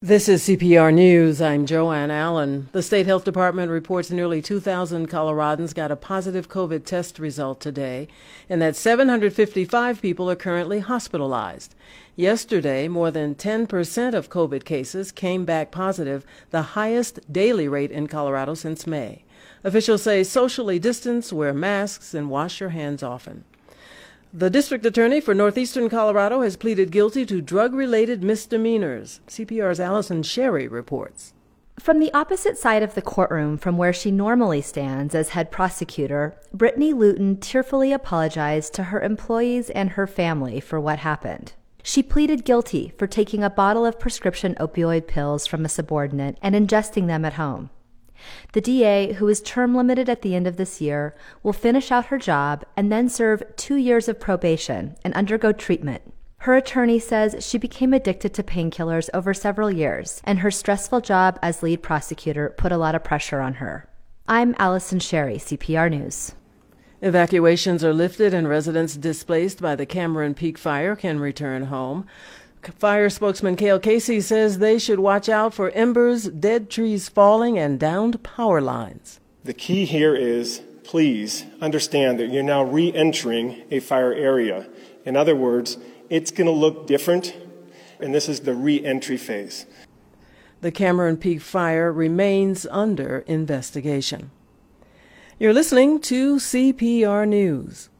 This is CPR News. I'm Joanne Allen. The State Health Department reports nearly 2,000 Coloradans got a positive COVID test result today, and that 755 people are currently hospitalized. Yesterday, more than 10% of COVID cases came back positive, the highest daily rate in Colorado since May. Officials say socially distance, wear masks, and wash your hands often. The district attorney for northeastern Colorado has pleaded guilty to drug-related misdemeanors. CPR's Allison Sherry reports. From the opposite side of the courtroom from where she normally stands as head prosecutor, Brittany Luton tearfully apologized to her employees and her family for what happened. She pleaded guilty for taking a bottle of prescription opioid pills from a subordinate and ingesting them at home. The DA, who is term limited at the end of this year, will finish out her job and then serve 2 years of probation and undergo treatment. Her attorney says she became addicted to painkillers over several years, and her stressful job as lead prosecutor put a lot of pressure on her. I'm Allison Sherry, CPR News. Evacuations are lifted and residents displaced by the Cameron Peak Fire can return home. Fire spokesman Cale Casey says they should watch out for embers, dead trees falling, and downed power lines. The key here is, please understand that you're now re-entering a fire area. In other words, it's going to look different, and this is the re-entry phase. The Cameron Peak Fire remains under investigation. You're listening to CPR News.